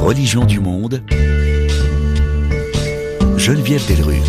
religions du monde, Geneviève Delrue.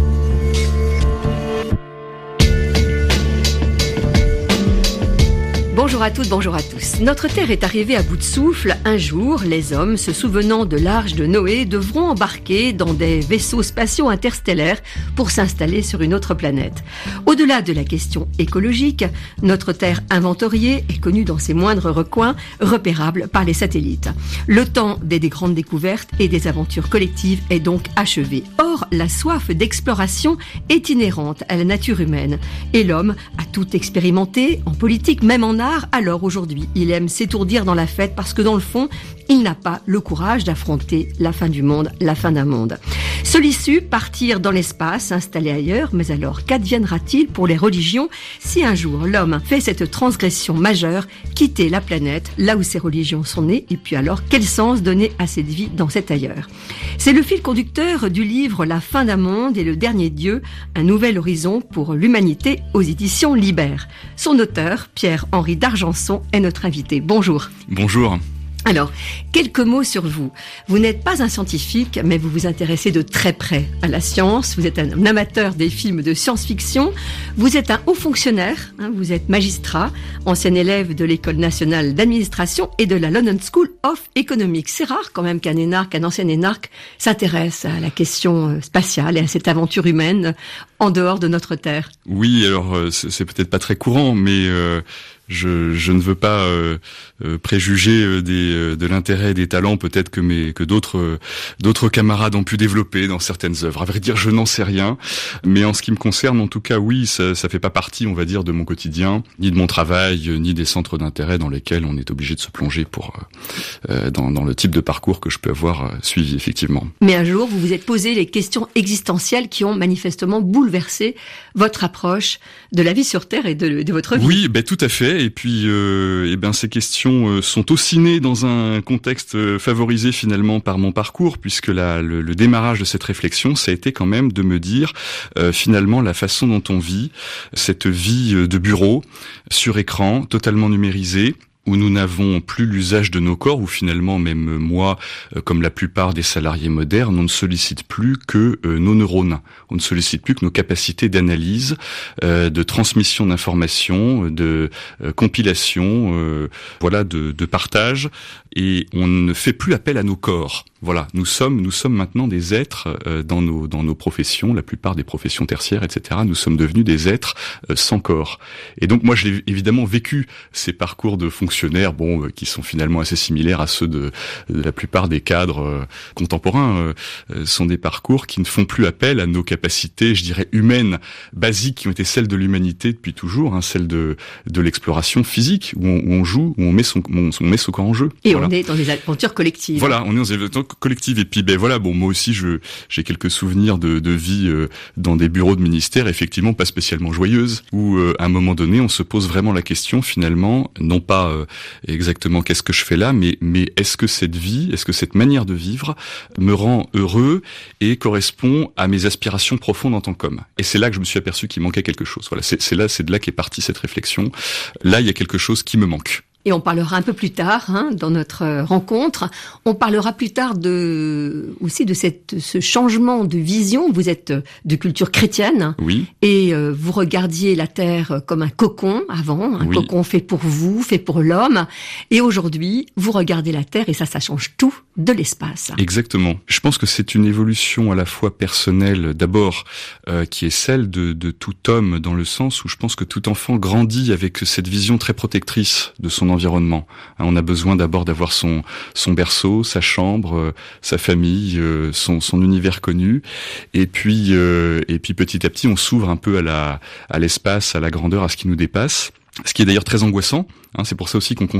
Bonjour à toutes, bonjour à tous. Notre Terre est arrivée à bout de souffle. Un jour, les hommes, se souvenant de l'arche de Noé, devront embarquer dans des vaisseaux spatiaux interstellaires pour s'installer sur une autre planète. Au-delà de la question écologique, notre Terre inventoriée est connue dans ses moindres recoins, repérable par les satellites. Le temps des grandes découvertes et des aventures collectives est donc achevé. Or, la soif d'exploration est inhérente à la nature humaine. Et l'homme a tout expérimenté, en politique, même en art. Alors aujourd'hui, il aime s'étourdir dans la fête parce que dans le fond, il n'a pas le courage d'affronter la fin du monde, la fin d'un monde. Seule issue, partir dans l'espace, s'installer ailleurs. Mais alors, qu'adviendra-t-il pour les religions si un jour l'homme fait cette transgression majeure, quitter la planète, là où ces religions sont nées, et puis alors, quel sens donner à cette vie dans cet ailleurs? C'est le fil conducteur du livre La fin d'un monde et le dernier Dieu, un nouvel horizon pour l'humanité aux éditions Libère. Son auteur, Pierre-Henri d'Argenson, est notre invité. Bonjour. Bonjour. Alors, quelques mots sur vous. Vous n'êtes pas un scientifique, mais vous vous intéressez de très près à la science. Vous êtes un amateur des films de science-fiction. Vous êtes un haut fonctionnaire. Vous êtes magistrat, ancien élève de l'École nationale d'administration et de la London School of Economics. C'est rare quand même qu'un ancien énarque, s'intéresse à la question spatiale et à cette aventure humaine en dehors de notre Terre. Oui, alors c'est peut-être pas très courant, mais je ne veux pas préjuger de l'intérêt et des talents peut-être que d'autres camarades ont pu développer dans certaines œuvres. À vrai dire, je n'en sais rien, mais en ce qui me concerne, en tout cas, oui, ça fait pas partie, on va dire, de mon quotidien, ni de mon travail, ni des centres d'intérêt dans lesquels on est obligé de se plonger dans le type de parcours que je peux avoir suivi, effectivement. Mais un jour, vous vous êtes posé les questions existentielles qui ont manifestement bouleversé votre approche de la vie sur Terre et de votre vie. Oui, tout à fait. Et puis, ces questions sont aussi nées dans un contexte favorisé finalement par mon parcours, puisque le démarrage de cette réflexion, ça a été quand même de me dire finalement la façon dont on vit, cette vie de bureau, sur écran, totalement numérisée, où nous n'avons plus l'usage de nos corps, où finalement même moi, comme la plupart des salariés modernes, on ne sollicite plus que nos neurones, on ne sollicite plus que nos capacités d'analyse, de transmission d'informations, de compilation, de partage, et on ne fait plus appel à nos corps. Voilà, nous sommes maintenant des êtres dans nos professions, la plupart des professions tertiaires, etc. Nous sommes devenus des êtres sans corps. Et donc moi, j'ai évidemment vécu ces parcours de fonctionnaires, qui sont finalement assez similaires à ceux de la plupart des cadres contemporains. Sont des parcours qui ne font plus appel à nos capacités, je dirais, humaines basiques, qui ont été celles de l'humanité depuis toujours, celles de l'exploration physique, où on joue, où on met son corps en jeu. Et voilà. On est dans des aventures collectives. Voilà, on est dans des aventures collectives. Et puis, moi aussi, j'ai quelques souvenirs de vie dans des bureaux de ministère, effectivement pas spécialement joyeuses, où à un moment donné, on se pose vraiment la question, finalement, non pas exactement qu'est-ce que je fais là, mais est-ce que cette vie, est-ce que cette manière de vivre me rend heureux et correspond à mes aspirations profondes en tant qu'homme. Et c'est là que je me suis aperçu qu'il manquait quelque chose. Voilà, c'est de là qu'est partie cette réflexion. Là, il y a quelque chose qui me manque. Et on parlera un peu plus tard, dans notre rencontre, on parlera plus tard aussi de ce changement de vision. Vous êtes de culture chrétienne. Oui. Et vous regardiez la Terre comme un cocon avant, oui. Cocon fait pour vous, fait pour l'homme. Et aujourd'hui, vous regardez la Terre et ça change tout de l'espace. Exactement. Je pense que c'est une évolution à la fois personnelle, d'abord, qui est celle de tout homme, dans le sens où je pense que tout enfant grandit avec cette vision très protectrice de son environnement. On a besoin d'abord d'avoir son berceau, sa chambre, sa famille, son univers connu, et puis petit à petit on s'ouvre un peu à l'espace, à la grandeur, à ce qui nous dépasse. Ce qui est d'ailleurs très angoissant. C'est pour ça aussi qu'on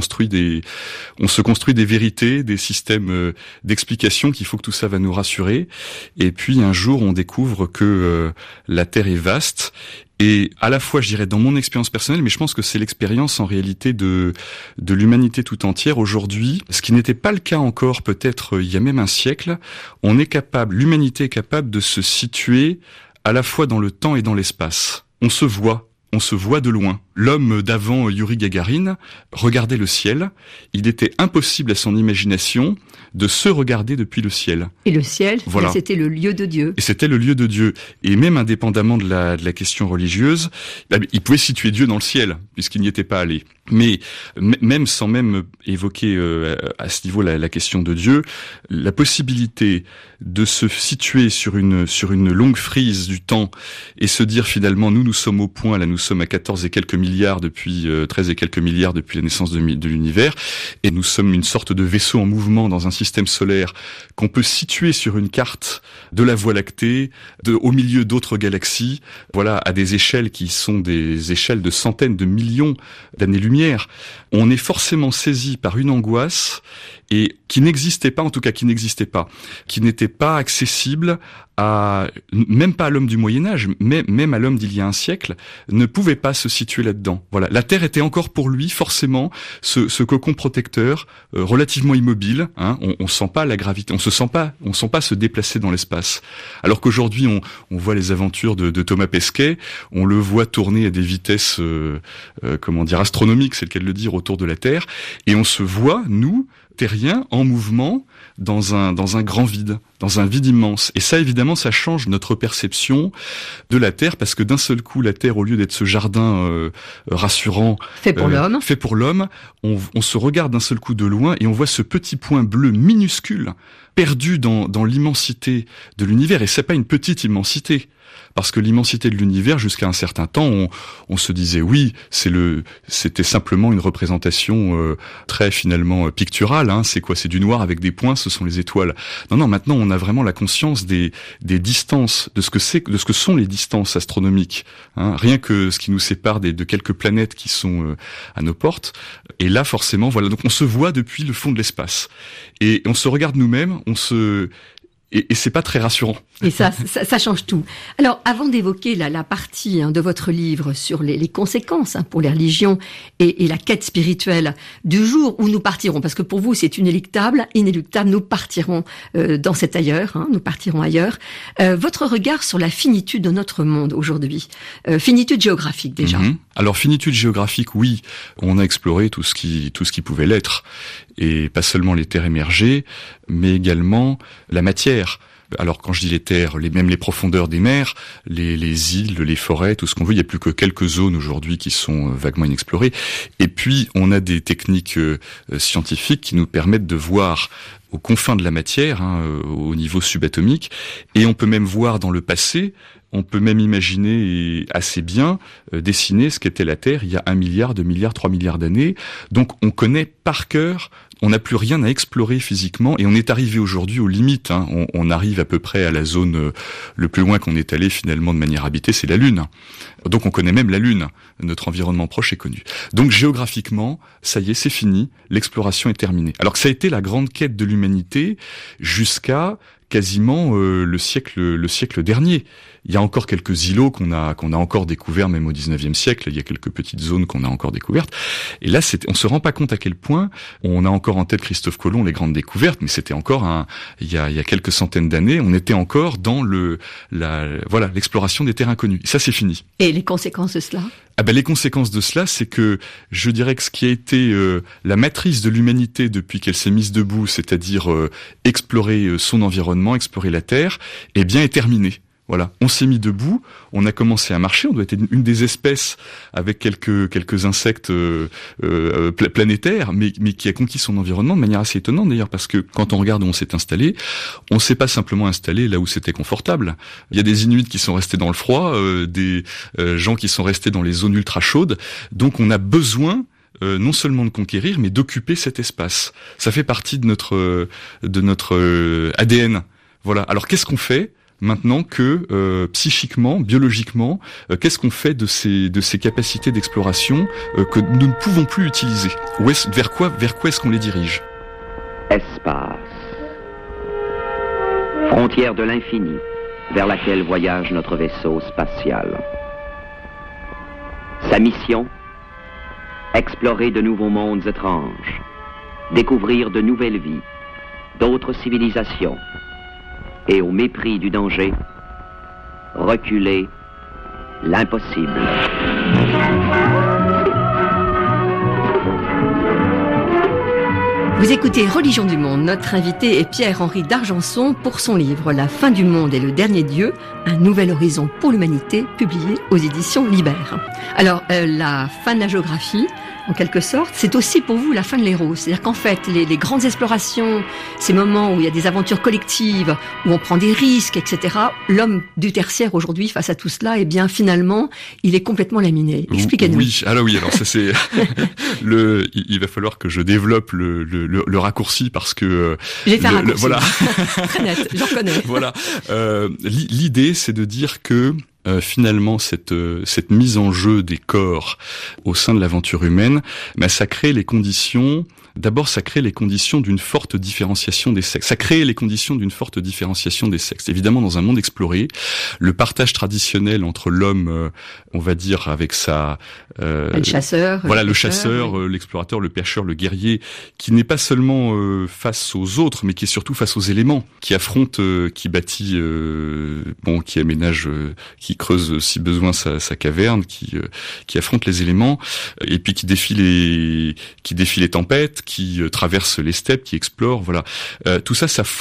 se construit des vérités, des systèmes d'explication, qu'il faut que tout ça va nous rassurer. Et puis un jour on découvre que la Terre est vaste. Et à la fois, je dirais, dans mon expérience personnelle, mais je pense que c'est l'expérience en réalité de l'humanité tout entière aujourd'hui, ce qui n'était pas le cas encore peut-être il y a même un siècle. L'humanité est capable de se situer à la fois dans le temps et dans l'espace. On se voit de loin. L'homme d'avant, Yuri Gagarin, regardait le ciel. Il était impossible à son imagination de se regarder depuis le ciel. Et le ciel, voilà. C'était le lieu de Dieu. Et c'était le lieu de Dieu. Et même indépendamment de la question religieuse, il pouvait situer Dieu dans le ciel, puisqu'il n'y était pas allé. Mais même sans même évoquer à ce niveau la question de Dieu, la possibilité de se situer sur une longue frise du temps et se dire finalement nous sommes au point, là nous sommes à 14 et quelques milliards depuis 13 et quelques milliards depuis la naissance de l'univers, et nous sommes une sorte de vaisseau en mouvement dans un système solaire qu'on peut situer sur une carte de la Voie lactée, au milieu d'autres galaxies, voilà, à des échelles qui sont des échelles de centaines de millions d'années-lumière. On est forcément saisi par une angoisse et qui n'était pas accessible même pas à l'homme du Moyen-Âge, mais même à l'homme d'il y a un siècle, ne pouvait pas se situer là-dedans. Voilà. La Terre était encore pour lui, forcément, ce cocon protecteur, relativement immobile, hein. On sent pas la gravité, on sent pas se déplacer dans l'espace. Alors qu'aujourd'hui, on voit les aventures de Thomas Pesquet, on le voit tourner à des vitesses, astronomiques, c'est le cas de le dire, autour de la Terre, et on se voit, nous, terriens, en mouvement, dans un grand vide, dans un vide immense. Et ça, évidemment, ça change notre perception de la Terre, parce que d'un seul coup, la Terre, au lieu d'être ce jardin rassurant, fait pour l'homme, on se regarde d'un seul coup de loin et on voit ce petit point bleu minuscule, perdu dans l'immensité de l'univers. Et c'est pas une petite immensité. Parce que l'immensité de l'univers, jusqu'à un certain temps, on se disait oui, c'était simplement une représentation très finalement picturale. Hein. C'est quoi ? C'est du noir avec des points, ce sont les étoiles. Non, maintenant on a vraiment la conscience des distances, de ce que sont les distances astronomiques. Hein. Rien que ce qui nous sépare de quelques planètes qui sont à nos portes. Et là, forcément, voilà. Donc on se voit depuis le fond de l'espace et on se regarde nous-mêmes. Et c'est pas très rassurant. Et ça change tout. Alors, avant d'évoquer la partie de votre livre sur les conséquences pour les religions et la quête spirituelle du jour où nous partirons, parce que pour vous c'est inéluctable, nous partirons dans cet ailleurs, nous partirons ailleurs. Votre regard sur la finitude de notre monde aujourd'hui, finitude géographique déjà. Alors finitude géographique, oui, on a exploré tout ce qui pouvait l'être, et pas seulement les terres émergées, mais également la matière. Alors quand je dis les terres, même les profondeurs des mers, les îles, les forêts, tout ce qu'on veut, il n'y a plus que quelques zones aujourd'hui qui sont vaguement inexplorées. Et puis on a des techniques scientifiques qui nous permettent de voir aux confins de la matière, au niveau subatomique, et on peut même voir dans le passé. On peut même imaginer assez bien dessiner ce qu'était la Terre il y a 1 milliard, 2 milliards, 3 milliards d'années. Donc on connaît par cœur, on n'a plus rien à explorer physiquement, et on est arrivé aujourd'hui aux limites. On arrive à peu près à la zone, le plus loin qu'on est allé finalement de manière habitée, c'est la Lune. Donc on connaît même la Lune, notre environnement proche est connu. Donc géographiquement, ça y est, c'est fini, l'exploration est terminée. Alors que ça a été la grande quête de l'humanité jusqu'à quasiment le siècle dernier. Il y a encore quelques îlots qu'on a encore découverts, même au 19e siècle. Il y a quelques petites zones qu'on a encore découvertes. Et là, on se rend pas compte à quel point on a encore en tête Christophe Colomb, les grandes découvertes, mais c'était encore il y a quelques centaines d'années, on était encore dans l'exploration des terres inconnues. Et ça, c'est fini. Et les conséquences de cela? Les conséquences de cela, c'est que je dirais que ce qui a été la matrice de l'humanité depuis qu'elle s'est mise debout, c'est-à-dire explorer son environnement, explorer la Terre, est terminé. Voilà, on s'est mis debout, on a commencé à marcher, on doit être une des espèces avec quelques insectes planétaires, mais qui a conquis son environnement de manière assez étonnante d'ailleurs, parce que quand on regarde où on s'est installé, on s'est pas simplement installé là où c'était confortable. Il y a des Inuits qui sont restés dans le froid, des gens qui sont restés dans les zones ultra chaudes, donc on a besoin non seulement de conquérir, mais d'occuper cet espace. Ça fait partie de notre ADN. Voilà. Alors qu'est-ce qu'on fait maintenant que psychiquement, biologiquement, qu'est-ce qu'on fait de ces capacités d'exploration que nous ne pouvons plus utiliser? Vers quoi est-ce qu'on les dirige? Espace. Frontière de l'infini, vers laquelle voyage notre vaisseau spatial. Sa mission? Explorer de nouveaux mondes étranges, découvrir de nouvelles vies, d'autres civilisations, et au mépris du danger, reculer l'impossible. Vous écoutez Religion du Monde. Notre invité est Pierre-Henri d'Argenson pour son livre « La fin du monde et le dernier Dieu, un nouvel horizon pour l'humanité » publié aux éditions Libère. Alors, la fin de la géographie, en quelque sorte, c'est aussi pour vous la fin de l'héros. C'est-à-dire qu'en fait, les grandes explorations, ces moments où il y a des aventures collectives, où on prend des risques, etc., l'homme du tertiaire aujourd'hui, face à tout cela, eh bien, finalement, il est complètement laminé. Expliquez-nous. Oui, alors ça c'est il va falloir que je développe le raccourci parce que j'ai fait un raccourci. Voilà. Très net, j'en connais. Voilà. L'idée, c'est de dire que finalement, cette mise en jeu des corps au sein de l'aventure humaine, ça crée les conditions. D'abord, ça crée les conditions d'une forte différenciation des sexes. Ça crée les conditions d'une forte différenciation des sexes. Évidemment, dans un monde exploré, le partage traditionnel entre l'homme, on va dire, avec le chasseur, voilà, le chasseur, oui. L'explorateur, le pêcheur, le guerrier, qui n'est pas seulement face aux autres, mais qui est surtout face aux éléments, qui affronte, qui bâtit, qui aménage, qui creuse si besoin sa caverne, qui affronte les éléments, et puis qui défie les tempêtes, qui traverse les steppes, qui explore, voilà. Tout ça, ça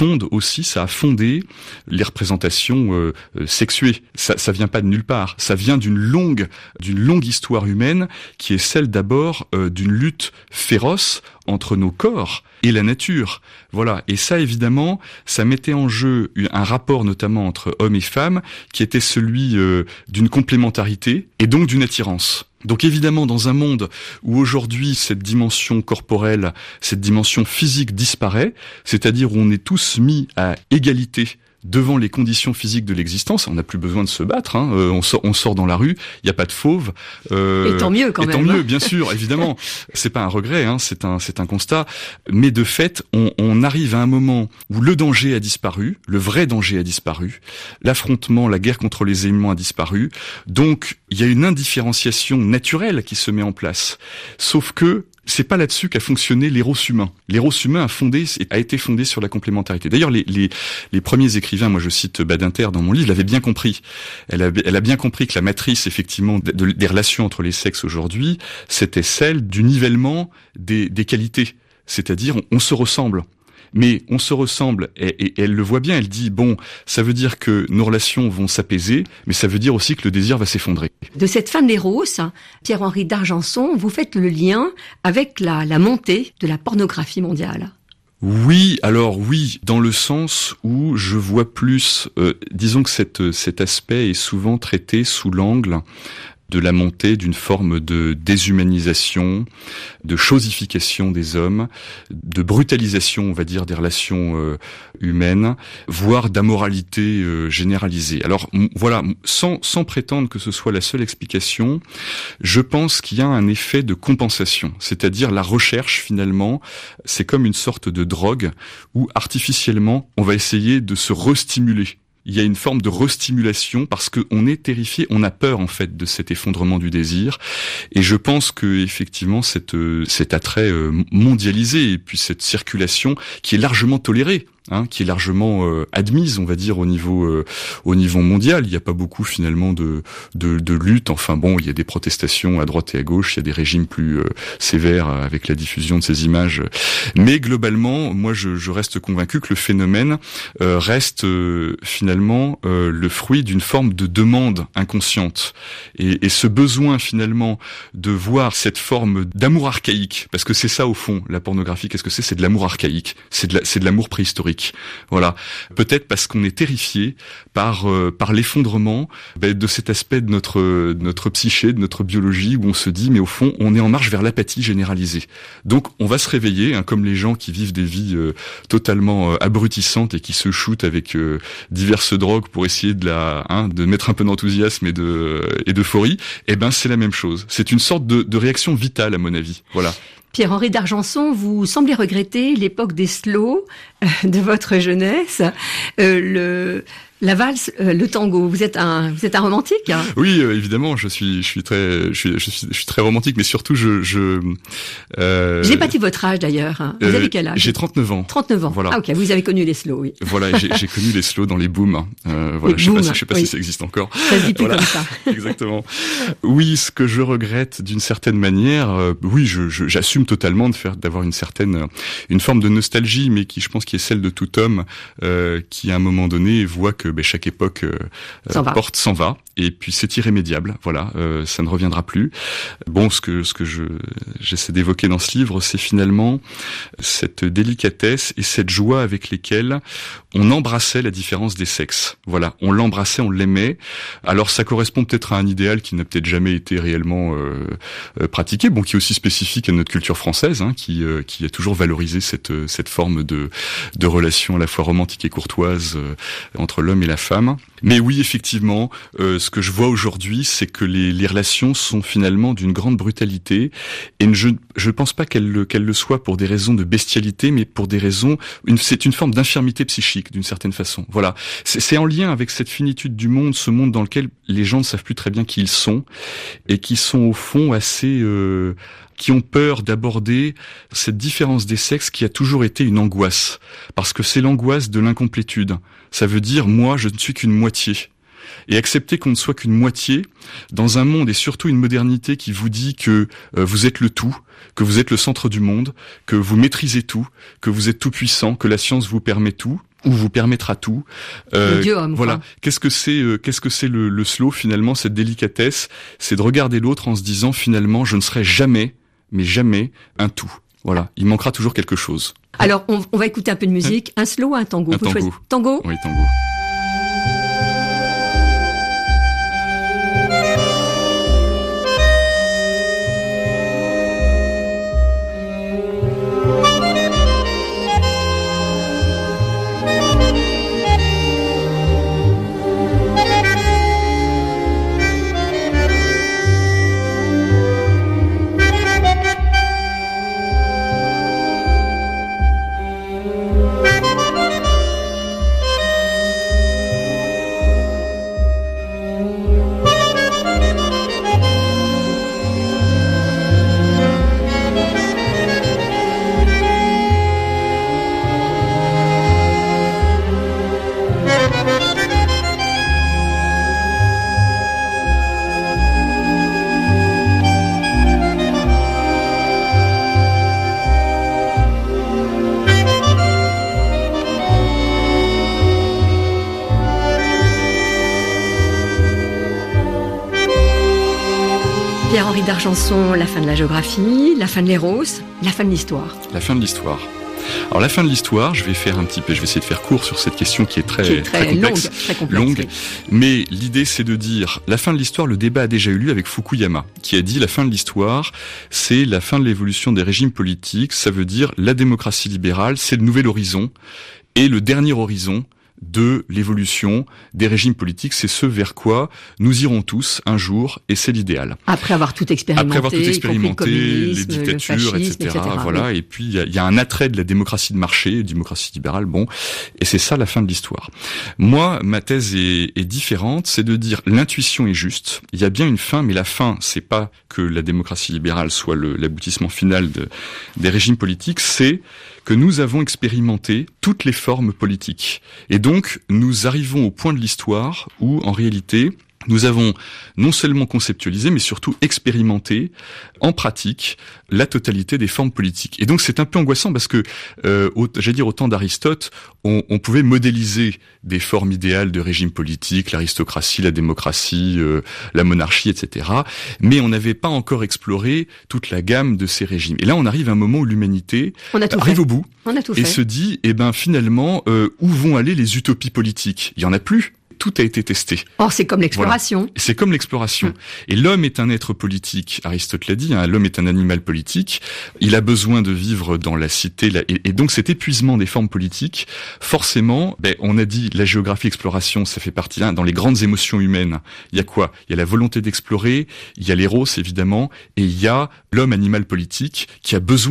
a fondé les représentations sexuées. Ça vient pas de nulle part. Ça vient d'une longue histoire humaine qui est celle d'abord d'une lutte féroce entre nos corps et la nature. Voilà. Et ça, évidemment, ça mettait en jeu un rapport notamment entre hommes et femmes qui était celui d'une complémentarité et donc d'une attirance. Donc évidemment, dans un monde où aujourd'hui cette dimension corporelle, cette dimension physique disparaît, c'est-à-dire où on est tous mis à égalité devant les conditions physiques de l'existence, on n'a plus besoin de se battre, on sort dans la rue, il n'y a pas de fauves. Et tant mieux quand même. Et tant mieux, bien sûr, évidemment. C'est pas un regret, c'est un constat. Mais de fait, on arrive à un moment où le danger a disparu, le vrai danger a disparu, l'affrontement, la guerre contre les éléments a disparu. Donc, il y a une indifférenciation naturelle qui se met en place. Sauf que c'est pas là-dessus qu'a fonctionné l'éros humain. L'éros humain a été fondé sur la complémentarité. D'ailleurs, les premiers écrivains, moi je cite Badinter dans mon livre, l'avaient bien compris. Elle a bien compris que la matrice, effectivement, des relations entre les sexes aujourd'hui, c'était celle du nivellement des qualités. C'est-à-dire, on se ressemble. Mais on se ressemble, et elle le voit bien, elle dit, ça veut dire que nos relations vont s'apaiser, mais ça veut dire aussi que le désir va s'effondrer. De cette fin de l'éros, Pierre-Henri d'Argenson, vous faites le lien avec la montée de la pornographie mondiale. Oui, dans le sens où je vois plus, disons que cet aspect est souvent traité sous l'angle de la montée d'une forme de déshumanisation, de chosification des hommes, de brutalisation, on va dire, des relations humaines, voire d'amoralité généralisée. Alors voilà, sans prétendre que ce soit la seule explication, je pense qu'il y a un effet de compensation, c'est-à-dire la recherche finalement, c'est comme une sorte de drogue où artificiellement on va essayer de se restimuler. Il y a une forme de restimulation parce qu'on est terrifié, on a peur en fait de cet effondrement du désir. Et je pense que effectivement cet attrait mondialisé et puis cette circulation qui est largement tolérée, qui est largement admise, on va dire, au niveau mondial. Il n'y a pas beaucoup finalement de lutte. Enfin il y a des protestations à droite et à gauche, il y a des régimes plus sévères avec la diffusion de ces images. Mais globalement, moi je reste convaincu que le phénomène reste finalement le fruit d'une forme de demande inconsciente. Et ce besoin finalement de voir cette forme d'amour archaïque, parce que c'est ça au fond, la pornographie, qu'est-ce que c'est ? C'est de l'amour archaïque, c'est de l'amour préhistorique. Voilà, peut-être parce qu'on est terrifié par l'effondrement de cet aspect de notre psyché, de notre biologie, où on se dit mais au fond on est en marche vers l'apathie généralisée. Donc on va se réveiller, comme les gens qui vivent des vies totalement abrutissantes et qui se shootent avec diverses drogues pour essayer de mettre un peu d'enthousiasme et d'euphorie. C'est la même chose. C'est une sorte de réaction vitale à mon avis. Voilà. Pierre-Henri d'Argenson, vous semblez regretter l'époque des slows de votre jeunesse. La valse, le tango, vous êtes un romantique, hein? Oui, évidemment, je suis très romantique, mais surtout je n'ai pas dit votre âge d'ailleurs. Hein. Vous avez quel âge? J'ai 39 ans. 39 ans. Voilà. Ah ok, vous avez connu les slows, oui. Voilà, j'ai connu les slows dans les booms. Voilà, je sais pas si ça existe encore. Ça se dit plus comme ça. Exactement. Oui, ce que je regrette d'une certaine manière, oui, j'assume totalement d'avoir une forme de nostalgie, mais qui, je pense, qui est celle de tout homme, qui à un moment donné voit que chaque époque s'en va, et puis c'est irrémédiable. Voilà, ça ne reviendra plus. Bon, ce que j'essaie d'évoquer dans ce livre, c'est finalement cette délicatesse et cette joie avec lesquelles on embrassait la différence des sexes. Voilà, on l'embrassait, on l'aimait. Alors ça correspond peut-être à un idéal qui n'a peut-être jamais été réellement pratiqué, bon, qui est aussi spécifique à notre culture française, hein, qui a toujours valorisé cette forme de relation à la fois romantique et courtoise entre l'homme et la femme. Mais oui, effectivement, ce que je vois aujourd'hui, c'est que les relations sont finalement d'une grande brutalité, et je pense pas qu'elles le soient pour des raisons de bestialité, mais pour des raisons, c'est une forme d'infirmité psychique d'une certaine façon. Voilà, c'est en lien avec cette finitude du monde, ce monde dans lequel les gens ne savent plus très bien qui ils sont, et qui sont au fond assez qui ont peur d'aborder cette différence des sexes qui a toujours été une angoisse, parce que c'est l'angoisse de l'incomplétude. Ça veut dire, moi, je ne suis qu'une moitié. Et accepter qu'on ne soit qu'une moitié, dans un monde et surtout une modernité qui vous dit que vous êtes le tout, que vous êtes le centre du monde, que vous maîtrisez tout, que vous êtes tout puissant, que la science vous permet tout, ou vous permettra tout. Le dieu homme, voilà. Quoi. Qu'est-ce que c'est le slow finalement, cette délicatesse? C'est de regarder l'autre en se disant finalement, je ne serai jamais, mais jamais un tout. Voilà, il manquera toujours quelque chose. Alors, on va écouter un peu de musique. Un slow ou un tango? Un tango. Tango? Oui, tango. Pierre-Henri d'Argenson, la fin de la géographie, la fin de l'Héros, la fin de l'histoire. La fin de l'histoire. Alors la fin de l'histoire, je vais essayer de faire court sur cette question qui est très complexe, longue. Oui. Mais l'idée, c'est de dire la fin de l'histoire. Le débat a déjà eu lieu avec Fukuyama, qui a dit la fin de l'histoire, c'est la fin de l'évolution des régimes politiques. Ça veut dire la démocratie libérale, c'est le nouvel horizon, et le dernier horizon de l'évolution des régimes politiques, c'est ce vers quoi nous irons tous un jour, et c'est l'idéal. Après avoir tout expérimenté, les dictatures, etc. Voilà. Oui. Et puis il y a un attrait de la démocratie de marché, démocratie libérale, bon, et c'est ça la fin de l'histoire. Moi, ma thèse est différente, c'est de dire l'intuition est juste. Il y a bien une fin, mais la fin, c'est pas que la démocratie libérale soit l'aboutissement final des régimes politiques, c'est que nous avons expérimenté toutes les formes politiques. Et donc, nous arrivons au point de l'histoire où, en réalité, nous avons non seulement conceptualisé, mais surtout expérimenté en pratique la totalité des formes politiques. Et donc c'est un peu angoissant parce que, au temps d'Aristote, on pouvait modéliser des formes idéales de régime politique, l'aristocratie, la démocratie, la monarchie, etc. Mais on n'avait pas encore exploré toute la gamme de ces régimes. Et là, on arrive à un moment où l'humanité arrive au bout et se dit, finalement, où vont aller les utopies politiques? Il y en a plus. Tout a été testé. Or, c'est comme l'exploration. Voilà. C'est comme l'exploration. Et l'homme est un être politique. Aristote l'a dit, l'homme est un animal politique. Il a besoin de vivre dans la cité. Et donc, cet épuisement des formes politiques, forcément, on a dit, la géographie, exploration, ça fait partie, dans les grandes émotions humaines. Il y a quoi? Il y a la volonté d'explorer, il y a l'éros, évidemment, et il y a l'homme animal politique qui a besoin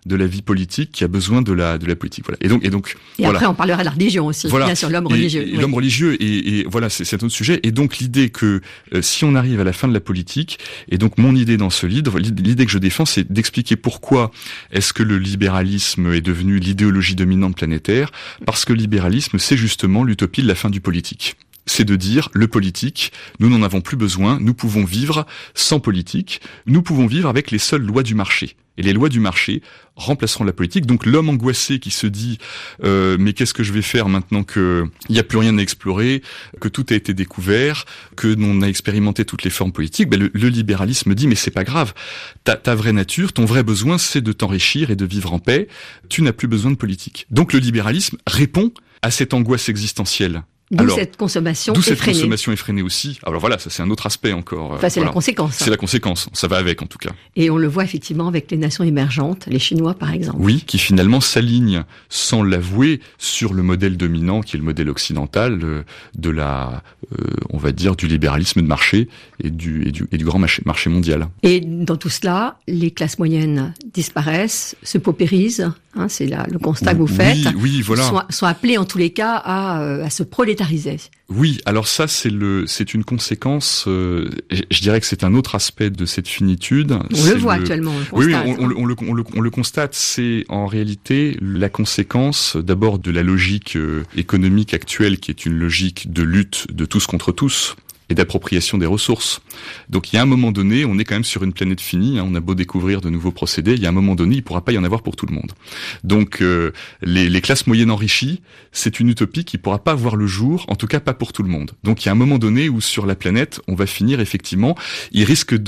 de la vie politique, qui a besoin de la politique. Voilà. Et donc. Et voilà. après, on parlera de la religion aussi. Voilà. Bien sûr, l'homme religieux. Et l'homme religieux, et voilà, c'est un autre sujet. Et donc l'idée que si on arrive à la fin de la politique, et donc mon idée dans ce livre, l'idée que je défends, c'est d'expliquer pourquoi est-ce que le libéralisme est devenu l'idéologie dominante planétaire. Parce que le libéralisme, c'est justement l'utopie de la fin du politique. C'est de dire, le politique, nous n'en avons plus besoin, nous pouvons vivre sans politique, nous pouvons vivre avec les seules lois du marché. Et les lois du marché remplaceront la politique. Donc l'homme angoissé qui se dit mais qu'est-ce que je vais faire maintenant que il n'y a plus rien à explorer, que tout a été découvert, que l'on a expérimenté toutes les formes politiques, le libéralisme dit mais c'est pas grave. Ta vraie nature, ton vrai besoin, c'est de t'enrichir et de vivre en paix. Tu n'as plus besoin de politique. Donc le libéralisme répond à cette angoisse existentielle. D'où cette consommation effrénée. D'où cette consommation effrénée aussi. Alors voilà, ça c'est un autre aspect encore. Enfin, c'est la conséquence. C'est la conséquence. Ça va avec, en tout cas. Et on le voit effectivement avec les nations émergentes, les Chinois par exemple. Oui, qui finalement s'alignent, sans l'avouer, sur le modèle dominant, qui est le modèle occidental de la, on va dire, du libéralisme de marché et du grand marché mondial. Et dans tout cela, les classes moyennes disparaissent, se paupérisent. Hein, c'est là le constat que vous faites. Oui, voilà. Sont appelés en tous les cas à se prolétariser. Oui, alors ça c'est une conséquence. Je dirais que c'est un autre aspect de cette finitude. On le voit actuellement. On le constate. Oui, on le constate. C'est en réalité la conséquence d'abord de la logique économique actuelle, qui est une logique de lutte de tous contre tous et d'appropriation des ressources. Donc il y a un moment donné, on est quand même sur une planète finie, hein, on a beau découvrir de nouveaux procédés, il y a un moment donné, il ne pourra pas y en avoir pour tout le monde. Donc les classes moyennes enrichies, c'est une utopie qui ne pourra pas voir le jour, en tout cas pas pour tout le monde. Donc il y a un moment donné où sur la planète, on va finir effectivement, il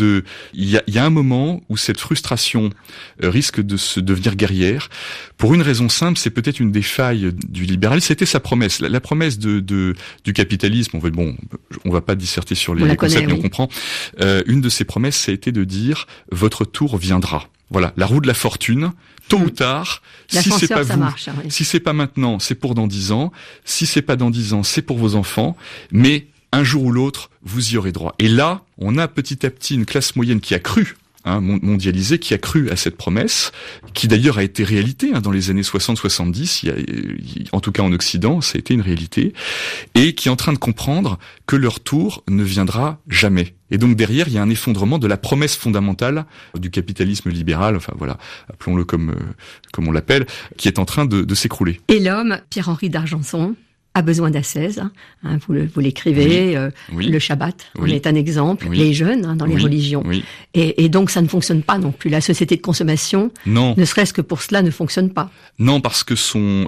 y a un moment où cette frustration risque de se devenir guerrière. Pour une raison simple, c'est peut-être une des failles du libéralisme, c'était sa promesse. La promesse du capitalisme, on va pas disserter sur les concepts, mais on comprend. Une de ses promesses, ça a été de dire « votre tour viendra ». Voilà, la roue de la fortune, tôt ou tard, si c'est pas vous, si c'est pas maintenant, c'est pour dans 10 ans, si c'est pas dans 10 ans, c'est pour vos enfants, mais un jour ou l'autre, vous y aurez droit. Et là, on a petit à petit une classe moyenne qui a cru, mondialisée, qui a cru à cette promesse, qui d'ailleurs a été réalité dans les années 60-70, en tout cas en Occident, ça a été une réalité, et qui est en train de comprendre que leur tour ne viendra jamais. Et donc derrière, il y a un effondrement de la promesse fondamentale du capitalisme libéral, enfin voilà, appelons-le comme on l'appelle, qui est en train de s'écrouler. Et l'homme, Pierre-Henri d'Argenson, a besoin d'ascèse, vous l'écrivez, oui. Le Shabbat en est un exemple, les jeûnes dans les religions. Oui. Et donc ça ne fonctionne pas non plus. La société de consommation, ne serait-ce que pour cela, ne fonctionne pas. Non, parce que son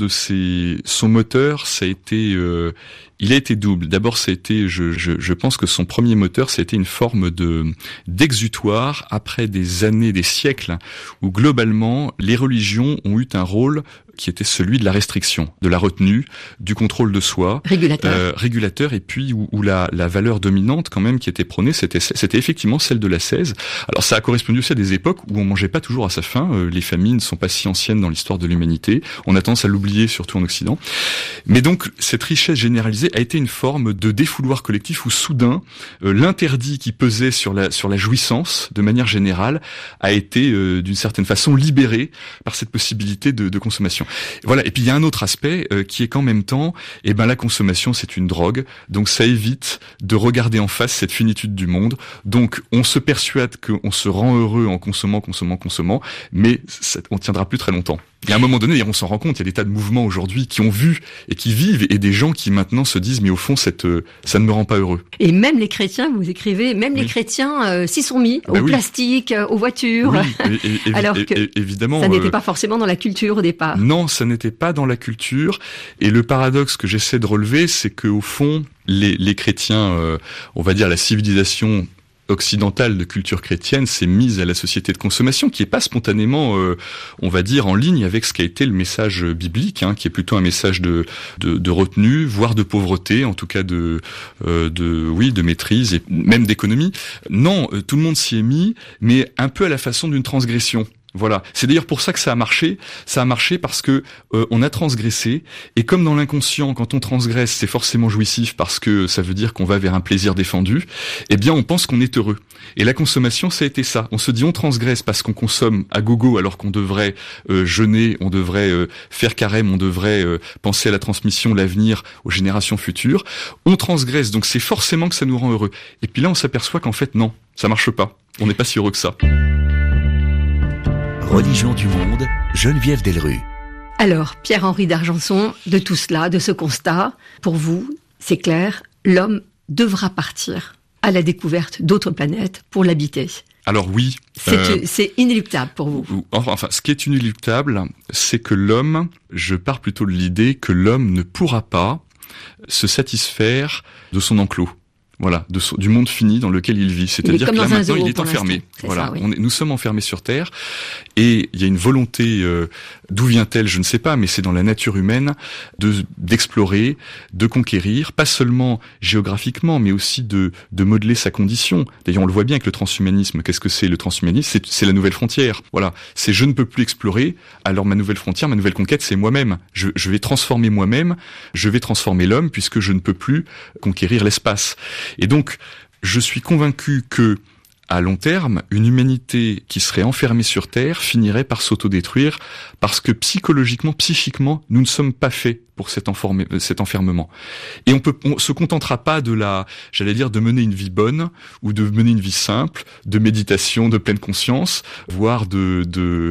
moteur, ça a été, il a été double. D'abord, ça a été, je pense que son premier moteur, ça a été une forme d'exutoire après des années, des siècles, où globalement, les religions ont eu un rôle qui était celui de la restriction, de la retenue, du contrôle de soi. Régulateur, et puis où la valeur dominante quand même qui était prônée, c'était effectivement celle de l'ascèse. Alors ça a correspondu aussi à des époques où on mangeait pas toujours à sa faim, les famines ne sont pas si anciennes dans l'histoire de l'humanité, on a tendance à l'oublier surtout en Occident. Mais donc cette richesse généralisée a été une forme de défouloir collectif où soudain l'interdit qui pesait sur la jouissance de manière générale a été d'une certaine façon libéré par cette possibilité de consommation. Voilà. Et puis il y a un autre aspect qui est qu'en même temps, la consommation c'est une drogue, donc ça évite de regarder en face cette finitude du monde. Donc on se persuade qu'on se rend heureux en consommant, mais on tiendra plus très longtemps. Il y a un moment donné, on s'en rend compte, il y a des tas de mouvements aujourd'hui qui ont vu et qui vivent, et des gens qui maintenant se disent mais au fond ça ne me rend pas heureux. Et même les chrétiens, vous écrivez, les chrétiens s'y sont mis au plastique, aux voitures, alors que évidemment, ça n'était pas forcément dans la culture au départ. Non, ça n'était pas dans la culture, et le paradoxe que j'essaie de relever, c'est que au fond, les chrétiens, on va dire la civilisation occidentale de culture chrétienne s'est mise à la société de consommation qui est pas spontanément, on va dire, en ligne avec ce qu'a été le message biblique, qui est plutôt un message de retenue, voire de pauvreté, en tout cas de maîtrise et même d'économie. Non, tout le monde s'y est mis, mais un peu à la façon d'une transgression. Voilà. C'est d'ailleurs pour ça que ça a marché. Ça a marché parce que on a transgressé. Et comme dans l'inconscient, quand on transgresse, c'est forcément jouissif parce que ça veut dire qu'on va vers un plaisir défendu. Eh bien, on pense qu'on est heureux. Et la consommation, ça a été ça. On se dit, on transgresse parce qu'on consomme à gogo alors qu'on devrait jeûner, on devrait faire carême, on devrait penser à la transmission, l'avenir, aux générations futures. On transgresse, donc c'est forcément que ça nous rend heureux. Et puis là, on s'aperçoit qu'en fait, non, ça marche pas. On n'est pas si heureux que ça. Religion du monde, Geneviève Delrue. Alors, Pierre-Henri d'Argenson, de tout cela, de ce constat, pour vous, c'est clair, l'homme devra partir à la découverte d'autres planètes pour l'habiter. Alors oui. C'est inéluctable pour vous. Enfin, ce qui est inéluctable, c'est que l'homme, je pars plutôt de l'idée que l'homme ne pourra pas se satisfaire de son enclos. Voilà, du monde fini dans lequel il vit. C'est-à-dire que là, maintenant, il est enfermé. Voilà, ça, oui. Nous sommes enfermés sur Terre. Et il y a une volonté, d'où vient-elle, je ne sais pas, mais c'est dans la nature humaine, d'explorer, de conquérir, pas seulement géographiquement, mais aussi de modeler sa condition. D'ailleurs, on le voit bien avec le transhumanisme. Qu'est-ce que c'est le transhumanisme? C'est la nouvelle frontière. Voilà. C'est je ne peux plus explorer, alors ma nouvelle frontière, ma nouvelle conquête, c'est moi-même. Je vais transformer moi-même, je vais transformer l'homme, puisque je ne peux plus conquérir l'espace. Et donc, je suis convaincu que, à long terme, une humanité qui serait enfermée sur Terre finirait par s'autodétruire parce que psychologiquement, psychiquement, nous ne sommes pas faits pour cet enfermement. Et on se contentera pas de de mener une vie bonne ou de mener une vie simple, de méditation, de pleine conscience, voire de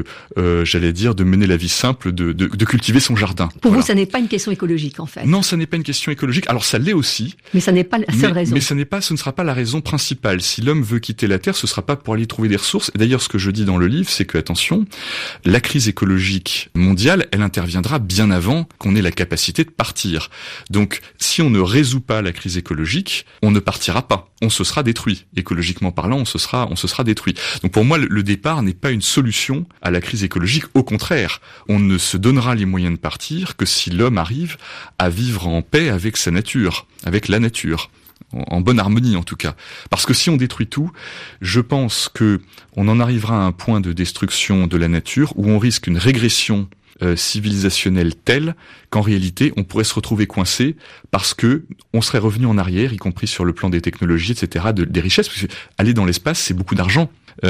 mener la vie simple, de cultiver son jardin. Pour vous, ça n'est pas une question écologique, en fait. Non, ça n'est pas une question écologique. Alors, ça l'est aussi. Mais ça n'est pas la seule raison. Mais ce ne sera pas la raison principale. Si l'homme veut quitter la Terre, ce sera pas pour aller trouver des ressources. Et d'ailleurs, ce que je dis dans le livre, c'est que, attention, la crise écologique mondiale, elle interviendra bien avant qu'on ait la capacité de partir. Donc, si on ne résout pas la crise écologique, on ne partira pas. On se sera détruit. Écologiquement parlant, on se sera détruit. Donc, pour moi, le départ n'est pas une solution à la crise écologique. Au contraire, on ne se donnera les moyens de partir que si l'homme arrive à vivre en paix avec sa nature, avec la nature. En bonne harmonie en tout cas. Parce que si on détruit tout, je pense que on en arrivera à un point de destruction de la nature où on risque une régression civilisationnelle telle qu'en réalité on pourrait se retrouver coincé parce que on serait revenu en arrière, y compris sur le plan des technologies, etc., des richesses. Parce que aller dans l'espace, c'est beaucoup d'argent.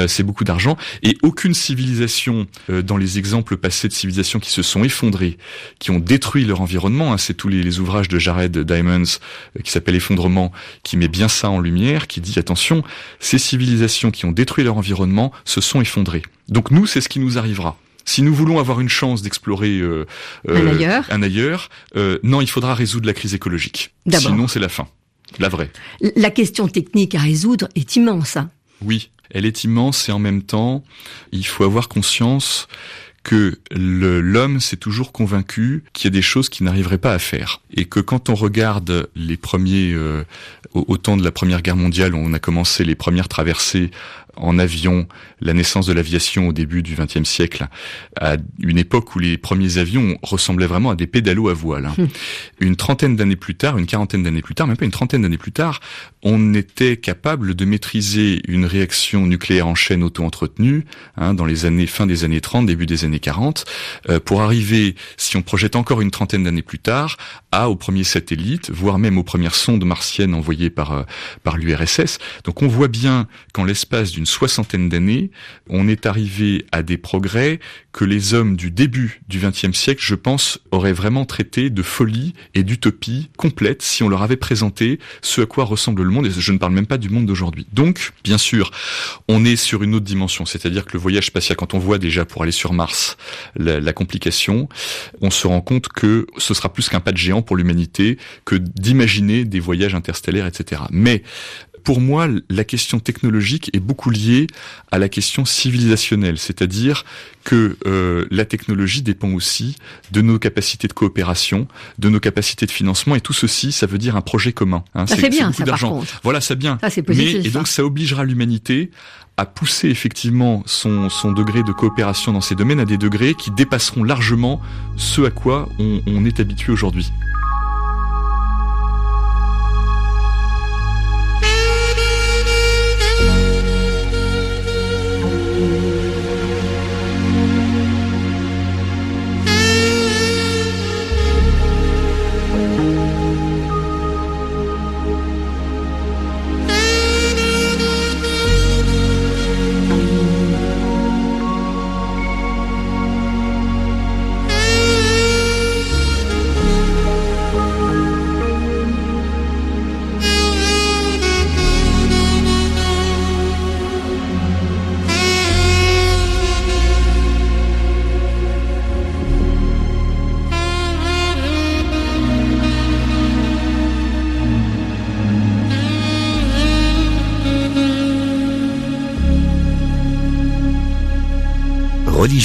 Et aucune civilisation, dans les exemples passés de civilisations qui se sont effondrées, qui ont détruit leur environnement, c'est tous les ouvrages de Jared Diamonds qui s'appelle Effondrement, qui met bien ça en lumière, qui dit attention, ces civilisations qui ont détruit leur environnement se sont effondrées. Donc nous, c'est ce qui nous arrivera. Si nous voulons avoir une chance d'explorer un ailleurs, non, il faudra résoudre la crise écologique. D'abord. Sinon, c'est la fin, la vraie. La question technique à résoudre est immense. Oui, elle est immense et en même temps, il faut avoir conscience que l'homme s'est toujours convaincu qu'il y a des choses qu'il n'arriverait pas à faire. Et que quand on regarde les premiers, au temps de la Première Guerre mondiale, où on a commencé les premières traversées en avion, la naissance de l'aviation au début du XXe siècle, à une époque où les premiers avions ressemblaient vraiment à des pédalos à voile. Une trentaine d'années plus tard, une quarantaine d'années plus tard, même pas une trentaine d'années plus tard, on était capable de maîtriser une réaction nucléaire en chaîne auto-entretenue, dans les fin des années 30, début des années 40, pour arriver, si on projette encore une trentaine d'années plus tard, aux premiers satellites, voire même aux premières sondes martiennes envoyées par l'URSS. Donc on voit bien qu'en l'espace d'une soixantaine d'années, on est arrivé à des progrès que les hommes du début du XXe siècle, je pense, auraient vraiment traité de folie et d'utopie complète si on leur avait présenté ce à quoi ressemble le monde, et je ne parle même pas du monde d'aujourd'hui. Donc, bien sûr, on est sur une autre dimension, c'est-à-dire que le voyage spatial, quand on voit déjà pour aller sur Mars la complication, on se rend compte que ce sera plus qu'un pas de géant pour l'humanité que d'imaginer des voyages interstellaires, etc. Mais pour moi, la question technologique est beaucoup liée à la question civilisationnelle, c'est-à-dire que la technologie dépend aussi de nos capacités de coopération, de nos capacités de financement, et tout ceci, ça veut dire un projet commun. Ça fait bien, ça, par contre. Voilà, c'est bien. Ça, c'est positif. Et donc, ça obligera l'humanité à pousser effectivement son degré de coopération dans ces domaines à des degrés qui dépasseront largement ce à quoi on est habitué aujourd'hui.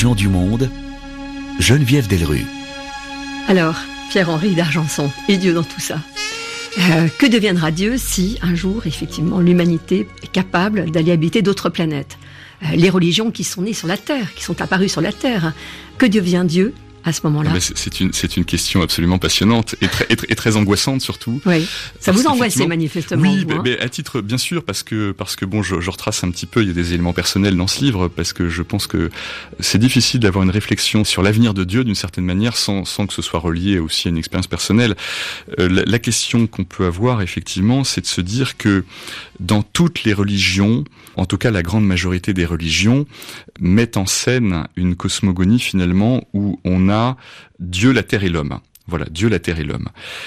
Vision du monde, Geneviève Delrue. Alors, Pierre-Henri d'Argenson, et Dieu dans tout ça. Que deviendra Dieu si, un jour, effectivement, l'humanité est capable d'aller habiter d'autres planètes ? Les religions qui sont nées sur la Terre, qui sont apparues sur la Terre. Que devient Dieu à ce moment-là? C'est une question absolument passionnante et très angoissante surtout. Oui. Ça vous angoisse manifestement. Oui, mais à titre bien sûr parce que bon, je retrace un petit peu. Il y a des éléments personnels dans ce livre parce que je pense que c'est difficile d'avoir une réflexion sur l'avenir de Dieu d'une certaine manière sans que ce soit relié aussi à une expérience personnelle. La question qu'on peut avoir effectivement, c'est de se dire que dans toutes les religions, en tout cas la grande majorité des religions, mettent en scène une cosmogonie finalement où on a Dieu, la terre et l'homme. Voilà, Dieu, la terre et l'homme.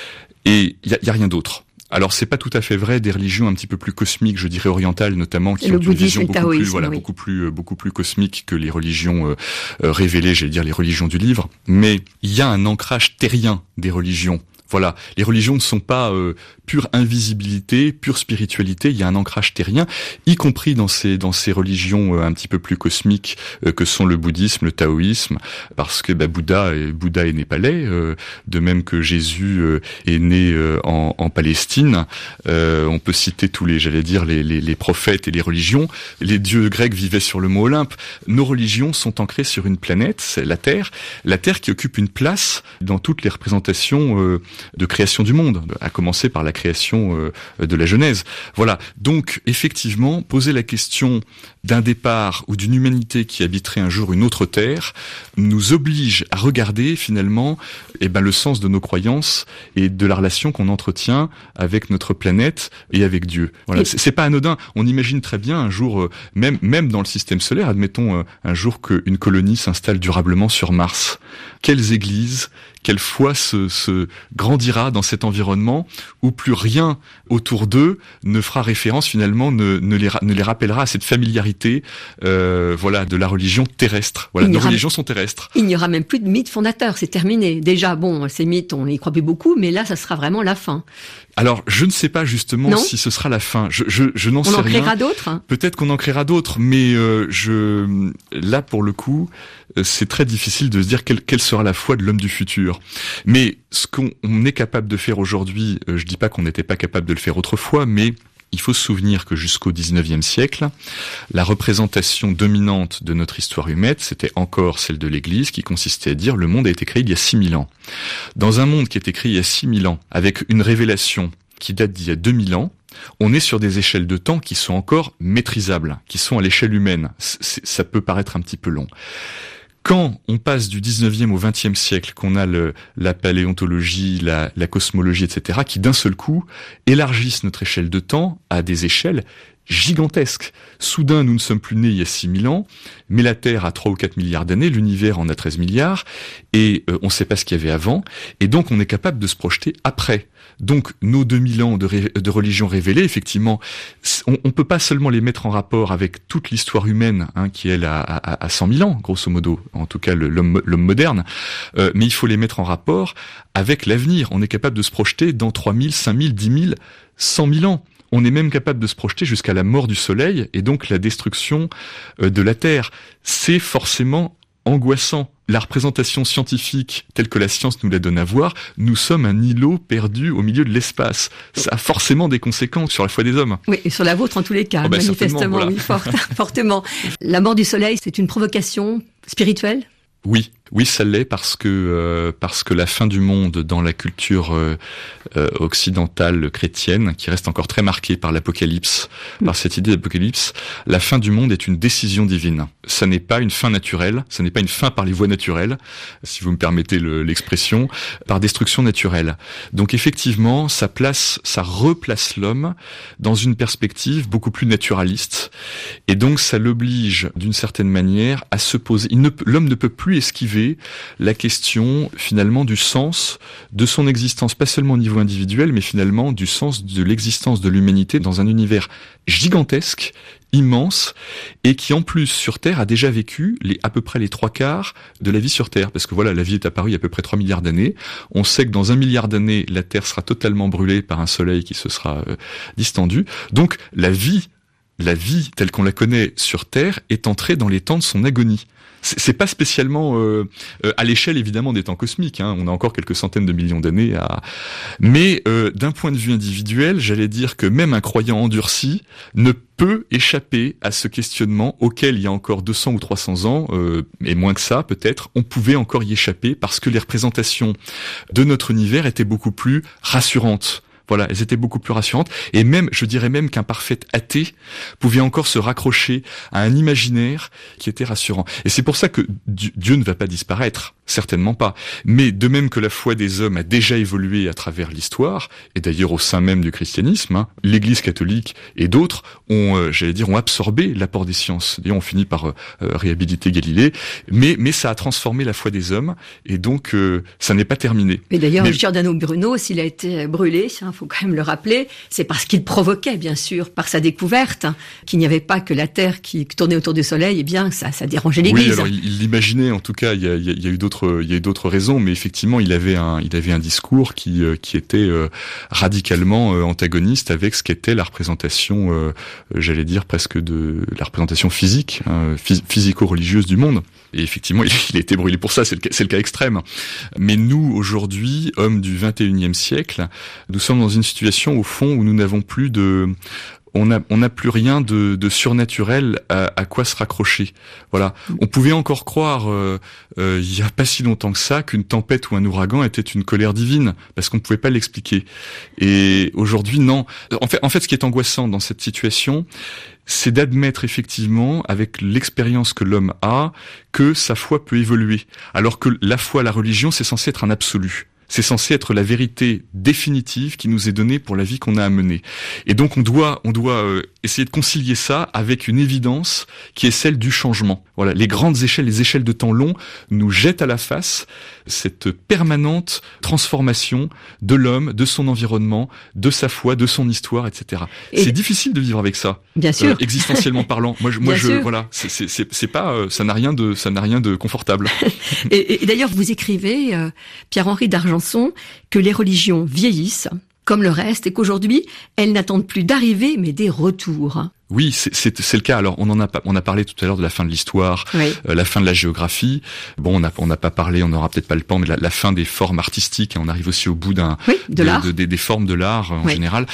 Et il y a rien d'autre. Alors c'est pas tout à fait vrai des religions un petit peu plus cosmiques, je dirais orientales notamment, qui ont une vision beaucoup plus cosmique que les religions révélées, j'allais dire les religions du livre. Mais il y a un ancrage terrien des religions. Voilà, les religions ne sont pas pure invisibilité, pure spiritualité, il y a un ancrage terrien, y compris dans ces religions un petit peu plus cosmiques que sont le bouddhisme, le taoïsme, parce que Bouddha est népalais, de même que Jésus est né en Palestine. On peut citer tous les prophètes et les religions. Les dieux grecs vivaient sur le mont Olympe. Nos religions sont ancrées sur une planète, c'est la Terre qui occupe une place dans toutes les représentations de création du monde, à commencer par la création de la Genèse. Voilà. Donc, effectivement, poser la question d'un départ ou d'une humanité qui habiterait un jour une autre terre nous oblige à regarder finalement le sens de nos croyances et de la relation qu'on entretient avec notre planète et avec Dieu. Voilà. C'est pas anodin. On imagine très bien un jour, même dans le système solaire, admettons un jour qu'une colonie s'installe durablement sur Mars. Quelles églises, quelle foi se grandira dans cet environnement où plus rien autour d'eux ne fera référence finalement, ne les rappellera à cette familiarité, de la religion terrestre. Voilà, nos religions sont terrestres. Il n'y aura même plus de mythe fondateur, c'est terminé. Déjà, ces mythes, on n'y croit plus beaucoup, mais là, ça sera vraiment la fin. Alors, je ne sais pas justement si ce sera la fin. Je n'en sais rien. On en créera d'autres. Peut-être qu'on en créera d'autres, mais là pour le coup, c'est très difficile de se dire quelle sera la foi de l'homme du futur. Mais ce qu'on est capable de faire aujourd'hui, je dis pas qu'on n'était pas capable de le faire autrefois, mais il faut se souvenir que jusqu'au 19e siècle, la représentation dominante de notre histoire humaine, c'était encore celle de l'Église, qui consistait à dire le monde a été créé il y a 6000 ans. Dans un monde qui a été créé il y a 6000 ans, avec une révélation qui date d'il y a 2000 ans, on est sur des échelles de temps qui sont encore maîtrisables, qui sont à l'échelle humaine. Ça peut paraître un petit peu long. Quand on passe du 19e au 20e siècle, qu'on a la paléontologie, la cosmologie, etc., qui d'un seul coup élargissent notre échelle de temps à des échelles gigantesques. Soudain, nous ne sommes plus nés il y a 6000 ans, mais la Terre a 3 ou 4 milliards d'années, l'univers en a 13 milliards, et on ne sait pas ce qu'il y avait avant, et donc on est capable de se projeter après. Donc nos 2000 ans de religion révélée, effectivement, on peut pas seulement les mettre en rapport avec toute l'histoire humaine, qui elle a 100 000 ans, grosso modo, en tout cas l'homme moderne, mais il faut les mettre en rapport avec l'avenir. On est capable de se projeter dans 3000, 5000, 10 000, 100 000 ans. On est même capable de se projeter jusqu'à la mort du Soleil et donc la destruction de la Terre. C'est forcément angoissant. La représentation scientifique telle que la science nous la donne à voir, nous sommes un îlot perdu au milieu de l'espace. Ça a forcément des conséquences sur la foi des hommes. Oui, et sur la vôtre en tous les cas, manifestement, voilà. Oui, fortement. La mort du Soleil, c'est une provocation spirituelle ? Oui, ça l'est parce que la fin du monde dans la culture occidentale chrétienne, qui reste encore très marquée par l'Apocalypse, par cette idée d'Apocalypse, la fin du monde est une décision divine. Ça n'est pas une fin naturelle, ça n'est pas une fin par les voies naturelles, si vous me permettez l'expression, par destruction naturelle. Donc effectivement, ça replace l'homme dans une perspective beaucoup plus naturaliste, et donc ça l'oblige d'une certaine manière à se poser. L'homme ne peut plus esquiver la question finalement du sens de son existence, pas seulement au niveau individuel, mais finalement du sens de l'existence de l'humanité dans un univers gigantesque, immense, et qui en plus sur Terre a déjà vécu à peu près les 3/4 de la vie sur Terre, parce que voilà, la vie est apparue il y a à peu près 3 milliards d'années. On sait que dans 1 milliard d'années, la Terre sera totalement brûlée par un soleil qui se sera distendu. Donc la vie telle qu'on la connaît sur Terre est entrée dans les temps de son agonie. c'est pas spécialement à l'échelle évidemment des temps cosmiques. On a encore quelques centaines de millions d'années mais d'un point de vue individuel, j'allais dire que même un croyant endurci ne peut échapper à ce questionnement auquel il y a encore 200 ou 300 ans, et moins que ça peut-être, on pouvait encore y échapper parce que les représentations de notre univers étaient beaucoup plus rassurantes. Voilà, elles étaient beaucoup plus rassurantes. Et même, je dirais même qu'un parfait athée pouvait encore se raccrocher à un imaginaire qui était rassurant. Et c'est pour ça que Dieu ne va pas disparaître, certainement pas. Mais de même que la foi des hommes a déjà évolué à travers l'histoire, et d'ailleurs au sein même du christianisme, l'Église catholique et d'autres ont absorbé l'apport des sciences. D'ailleurs, on finit par réhabiliter Galilée, mais ça a transformé la foi des hommes, et donc ça n'est pas terminé. Et d'ailleurs, Giordano Bruno, s'il a été brûlé, faut quand même le rappeler, c'est parce qu'il provoquait, bien sûr, par sa découverte, qu'il n'y avait pas que la Terre qui tournait autour du Soleil, et bien, ça dérangeait l'Église. Oui, alors il l'imaginait, en tout cas, il y a eu d'autres raisons, mais effectivement, il avait un discours qui était radicalement antagoniste avec ce qu'était la représentation, j'allais dire presque de la représentation physique, physico-religieuse du monde. Et effectivement, il a été brûlé pour ça, c'est le cas extrême. Mais nous, aujourd'hui, hommes du 21e siècle, nous sommes dans une situation, au fond, où nous n'avons plus on n'a plus rien de surnaturel à quoi se raccrocher. Voilà. On pouvait encore croire, il y a pas si longtemps que ça, qu'une tempête ou un ouragan était une colère divine, parce qu'on ne pouvait pas l'expliquer. Et aujourd'hui, non. En fait, ce qui est angoissant dans cette situation, c'est d'admettre effectivement, avec l'expérience que l'homme a, que sa foi peut évoluer. Alors que la foi, la religion, c'est censé être un absolu. C'est censé être la vérité définitive qui nous est donnée pour la vie qu'on a à mener. Et donc on doit essayer de concilier ça avec une évidence qui est celle du changement. Voilà, les grandes échelles, les échelles de temps long nous jettent à la face cette permanente transformation de l'homme, de son environnement, de sa foi, de son histoire, etc. C'est difficile de vivre avec ça. Bien sûr. Existentiellement parlant. Voilà, c'est pas, ça n'a rien de confortable. Et d'ailleurs, vous écrivez, Pierre-Henri d'Argenson, que les religions vieillissent, comme le reste, et qu'aujourd'hui, elles n'attendent plus d'arrivée, mais des retours. Oui, c'est le cas. Alors, on a parlé tout à l'heure de la fin de l'histoire, oui. La fin de la géographie. Bon, on n'a pas parlé, on n'aura peut-être pas le temps, mais la fin des formes artistiques. On arrive aussi au bout des formes de l'art en général.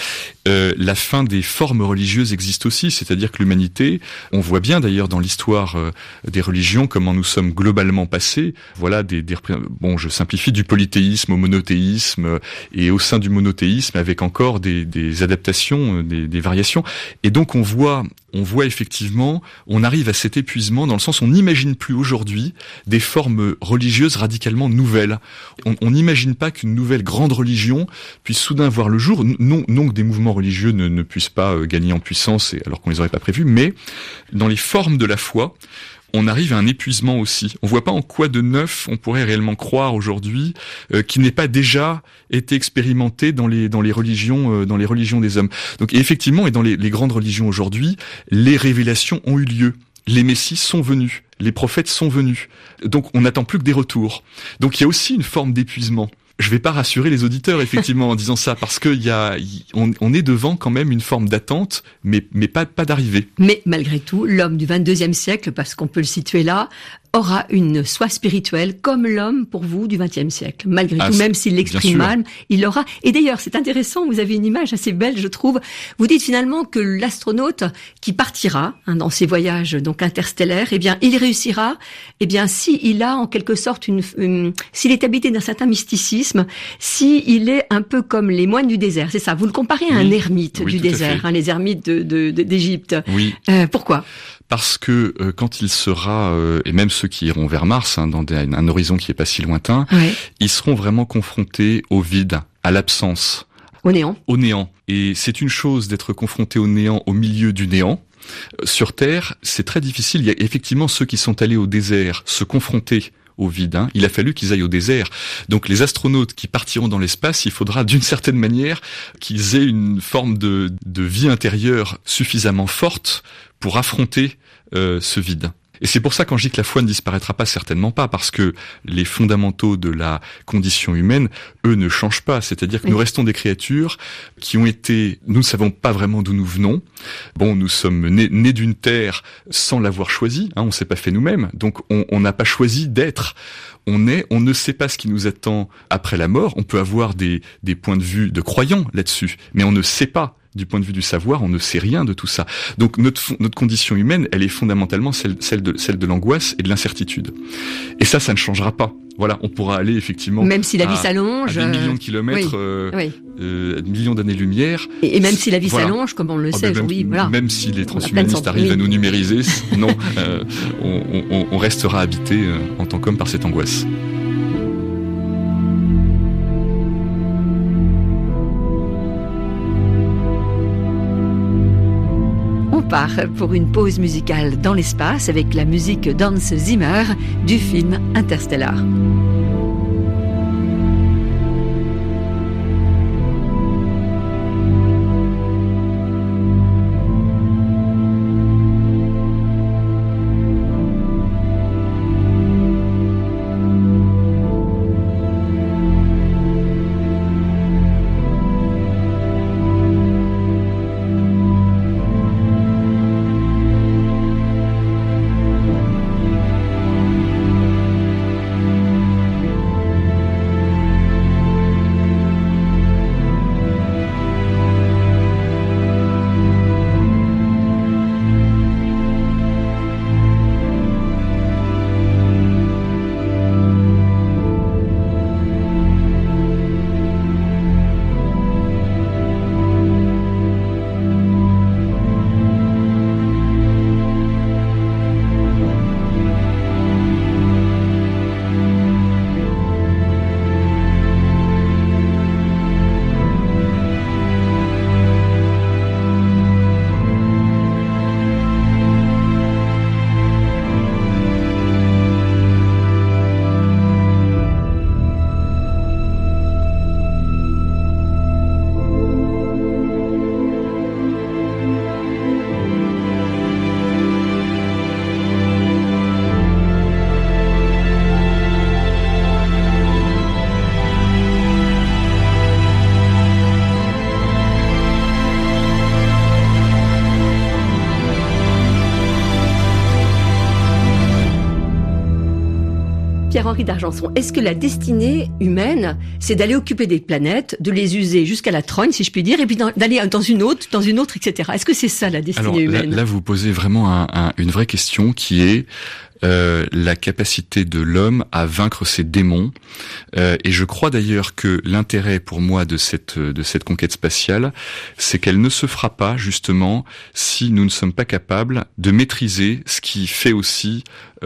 La fin des formes religieuses existe aussi, c'est-à-dire que l'humanité, on voit bien d'ailleurs dans l'histoire des religions comment nous sommes globalement passés. Voilà, je simplifie, du polythéisme au monothéisme, et au sein du monothéisme avec encore des adaptations, des variations. Et donc on voit effectivement, on arrive à cet épuisement dans le sens où on n'imagine plus aujourd'hui des formes religieuses radicalement nouvelles. On n'imagine pas qu'une nouvelle grande religion puisse soudain voir le jour. Non que des mouvements religieux ne puissent pas gagner en puissance, alors qu'on les aurait pas prévus, mais dans les formes de la foi, on arrive à un épuisement aussi. On voit pas en quoi de neuf on pourrait réellement croire aujourd'hui qui n'ait pas déjà été expérimenté dans les religions des hommes. Donc effectivement, et dans les grandes religions aujourd'hui, les révélations ont eu lieu. Les messies sont venus, les prophètes sont venus. Donc on n'attend plus que des retours. Donc il y a aussi une forme d'épuisement. Je vais pas rassurer les auditeurs effectivement en disant ça, parce que on est devant quand même une forme d'attente, mais pas d'arrivée. Mais malgré tout, l'homme du 22e siècle, parce qu'on peut le situer là, aura une soif spirituelle comme l'homme, pour vous, du 20e siècle. Malgré tout, même s'il l'exprime mal, il l'aura. Et d'ailleurs, c'est intéressant, vous avez une image assez belle, je trouve. Vous dites finalement que l'astronaute qui partira dans ses voyages donc interstellaires, eh bien, il réussira, s'il a en quelque sorte s'il est habité d'un certain mysticisme, s'il est un peu comme les moines du désert. C'est ça, vous le comparez à un ermite du désert, les ermites d'Égypte. Oui. Pourquoi ? Parce que quand il sera, et même ceux qui iront vers Mars, dans un horizon qui est pas si lointain, ils seront vraiment confrontés au vide, à l'absence. Au néant. Au néant. Et c'est une chose d'être confronté au néant au milieu du néant. Sur Terre, c'est très difficile. Il y a effectivement ceux qui sont allés au désert se confronter au vide. Il a fallu qu'ils aillent au désert. Donc les astronautes qui partiront dans l'espace, il faudra d'une certaine manière qu'ils aient une forme de vie intérieure suffisamment forte pour affronter ce vide. Et c'est pour ça quand je dis que la foi ne disparaîtra pas, certainement pas, parce que les fondamentaux de la condition humaine, eux, ne changent pas. C'est-à-dire que nous restons des créatures qui ont été, nous ne savons pas vraiment d'où nous venons. Bon, nous sommes nés d'une terre sans l'avoir choisi, on s'est pas fait nous-mêmes, donc on n'a pas choisi d'être. On ne sait pas ce qui nous attend après la mort. On peut avoir des points de vue de croyants là-dessus, mais on ne sait pas. Du point de vue du savoir, on ne sait rien de tout ça. Donc notre condition humaine, elle est fondamentalement celle de l'angoisse et de l'incertitude. Et ça ne changera pas. Voilà, on pourra aller effectivement même si la vie s'allonge, à des millions de kilomètres, millions d'années-lumière. Et même si la vie s'allonge, comme on le sait aujourd'hui, même si les transhumanistes arrivent à nous numériser, non, on restera habité en tant qu'homme par cette angoisse. On part pour une pause musicale dans l'espace avec la musique d'Hans Zimmer du film Interstellar. Pierre-Henri d'Argenson, est-ce que la destinée humaine, c'est d'aller occuper des planètes, de les user jusqu'à la trogne, si je puis dire, et puis d'aller dans une autre, etc. Est-ce que c'est ça la destinée humaine ? Là, vous posez vraiment une vraie question qui est la capacité de l'homme à vaincre ses démons. Et je crois d'ailleurs que l'intérêt pour moi de cette conquête spatiale, c'est qu'elle ne se fera pas justement si nous ne sommes pas capables de maîtriser ce qui fait aussi,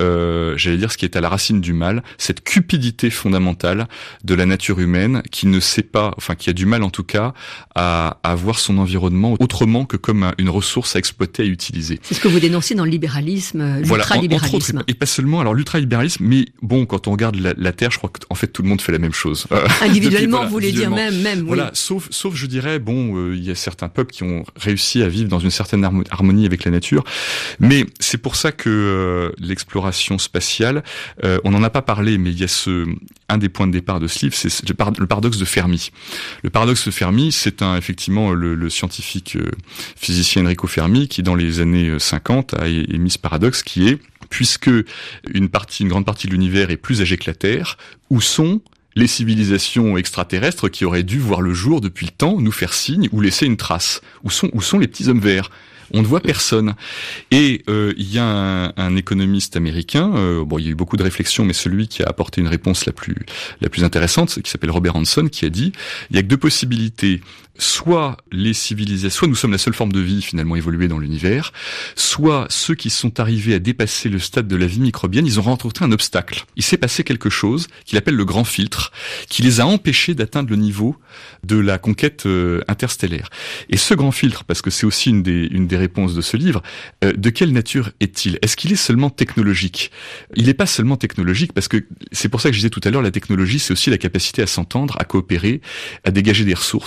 ce qui est à la racine du mal, cette cupidité fondamentale de la nature humaine qui ne sait pas, qui a du mal en tout cas à voir son environnement autrement que comme une ressource à exploiter, à utiliser. C'est ce que vous dénoncez dans le libéralisme, l'ultralibéralisme. Et pas seulement, alors l'ultralibéralisme, mais bon, quand on regarde la Terre, je crois qu'en fait tout le monde fait la même chose. Individuellement, vous voulez dire même, voilà, oui. Sauf je dirais, il y a certains peuples qui ont réussi à vivre dans une certaine harmonie avec la nature, mais c'est pour ça que l'exploration spatiale, on n'en a pas parlé, mais il y a un des points de départ de ce livre, c'est le paradoxe de Fermi. Le paradoxe de Fermi, c'est effectivement le scientifique physicien Enrico Fermi qui, dans les années 50, a émis ce paradoxe qui est: puisque une grande partie de l'univers est plus âgée que la Terre, où sont les civilisations extraterrestres qui auraient dû voir le jour depuis le temps, nous faire signe ou laisser une trace? Où sont les petits hommes verts? On ne voit personne. Et il y a un économiste américain, il y a eu beaucoup de réflexions, mais celui qui a apporté une réponse la plus intéressante, qui s'appelle Robert Hanson, qui a dit: il y a que deux possibilités. Soit nous sommes la seule forme de vie finalement évoluée dans l'univers, soit ceux qui sont arrivés à dépasser le stade de la vie microbienne, ils ont rencontré un obstacle. Il s'est passé quelque chose qu'il appelle le grand filtre, qui les a empêchés d'atteindre le niveau de la conquête interstellaire. Et ce grand filtre, parce que c'est aussi une des réponses de ce livre, de quelle nature est-il? Est-ce qu'il est seulement technologique? Il n'est pas seulement technologique, parce que c'est pour ça que je disais tout à l'heure, la technologie, c'est aussi la capacité à s'entendre, à coopérer, à dégager des ressources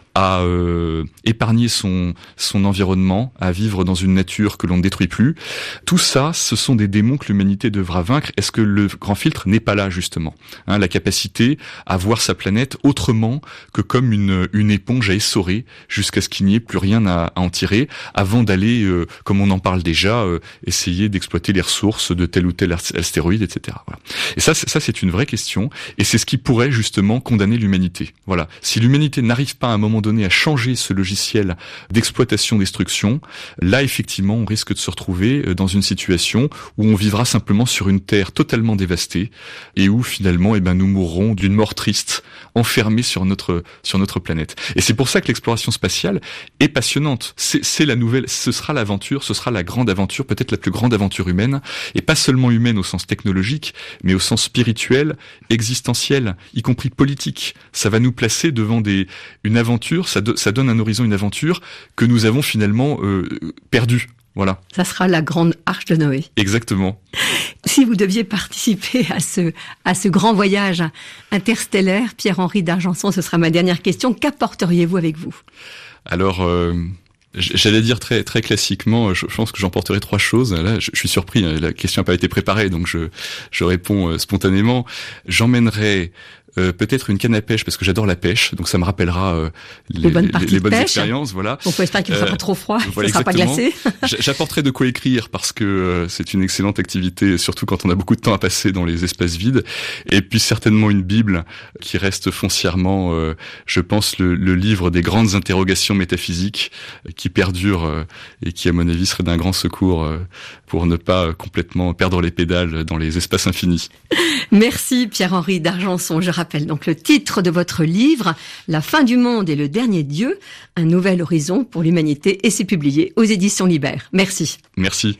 à épargner son environnement, à vivre dans une nature que l'on ne détruit plus. Tout ça, ce sont des démons que l'humanité devra vaincre. Est-ce que le grand filtre n'est pas là, justement, la capacité à voir sa planète autrement que comme une éponge à essorer jusqu'à ce qu'il n'y ait plus rien à en tirer, avant d'aller, comme on en parle déjà, essayer d'exploiter les ressources de tel ou tel astéroïde, etc. Voilà. Et ça c'est une vraie question, et c'est ce qui pourrait justement condamner l'humanité. Voilà. Si l'humanité n'arrive pas à un moment donné à changer ce logiciel d'exploitation-destruction, là effectivement on risque de se retrouver dans une situation où on vivra simplement sur une terre totalement dévastée, et où finalement nous mourrons d'une mort triste, enfermés sur notre planète. Et c'est pour ça que l'exploration spatiale est passionnante. C'est la nouvelle, ce sera l'aventure, ce sera la grande aventure, peut-être la plus grande aventure humaine, et pas seulement humaine au sens technologique, mais au sens spirituel, existentiel, y compris politique. Ça va nous placer devant une aventure, ça donne un horizon, une aventure que nous avons finalement perdue. Voilà. Ça sera la grande arche de Noé. Exactement. Si vous deviez participer à ce grand voyage interstellaire, Pierre-Henri d'Argenson, ce sera ma dernière question. Qu'apporteriez-vous avec vous ? Alors, j'allais dire très très classiquement, je pense que j'emporterai 3 choses. Là, je suis surpris, la question n'a pas été préparée, donc je réponds spontanément. J'emmènerai peut-être une canne à pêche, parce que j'adore la pêche, donc ça me rappellera les bonnes expériences. Voilà. On peut espérer qu'il ne sera pas trop froid, voilà, ne sera pas glacé. J'apporterai de quoi écrire, parce que c'est une excellente activité, surtout quand on a beaucoup de temps à passer dans les espaces vides. Et puis certainement une Bible qui reste foncièrement, je pense, le livre des grandes interrogations métaphysiques qui perdure et qui, à mon avis, serait d'un grand secours pour ne pas complètement perdre les pédales dans les espaces infinis. Merci Pierre-Henri d'Argenson. Je rappelle donc le titre de votre livre, La fin du monde et le dernier Dieu, un nouvel horizon pour l'humanité, et c'est publié aux éditions Libère. Merci. Merci.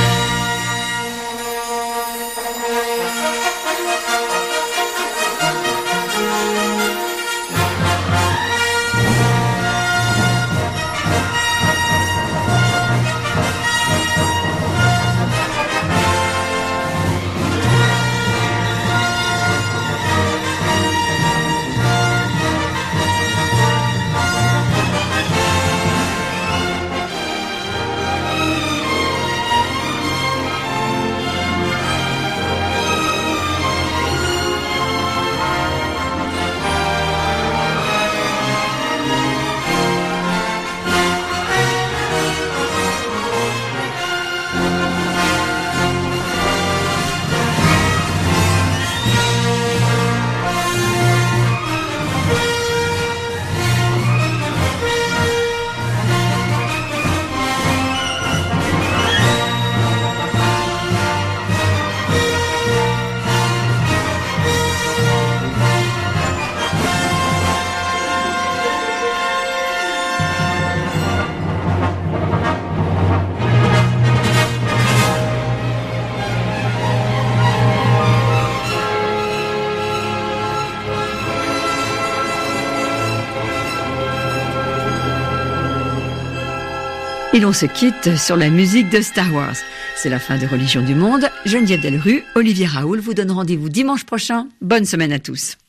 Et l'on se quitte sur la musique de Star Wars. C'est la fin de Religion du Monde. Geneviève Delrue, Olivier Raoul vous donne rendez-vous dimanche prochain. Bonne semaine à tous.